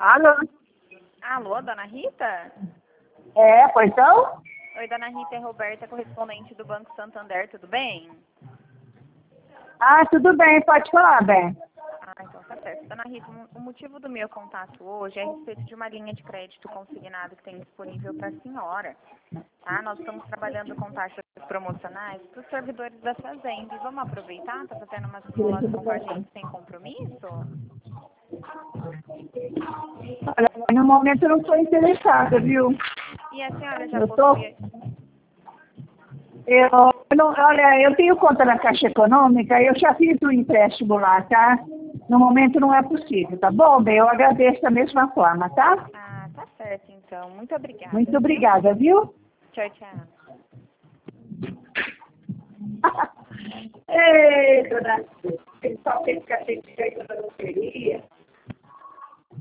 Alô? Alô, dona Rita? É, pois não? Oi, dona Rita, é Roberta, correspondente do Banco Santander, tudo bem? Ah, tudo bem, pode falar, bem. Ah, então tá certo. Dona Rita, o motivo do meu contato hoje é a respeito de uma linha de crédito consignado que tem disponível para a senhora. Tá? Nós estamos trabalhando com taxas promocionais para os servidores da Fazenda. E vamos aproveitar? Tá fazendo uma simulação com a gente sem compromisso? Olha, no momento eu não estou interessada, viu? E a senhora já Eu tô. possui... Eu, olha, eu tenho conta na Caixa Econômica, eu já fiz o empréstimo lá, tá? No momento não é possível, tá bom, bem? Eu agradeço da mesma forma, tá? Ah, tá certo então. Muito obrigada, Muito viu? obrigada, viu? Tchau, tchau. Ei, dona, só tem que a gente feito da loteria.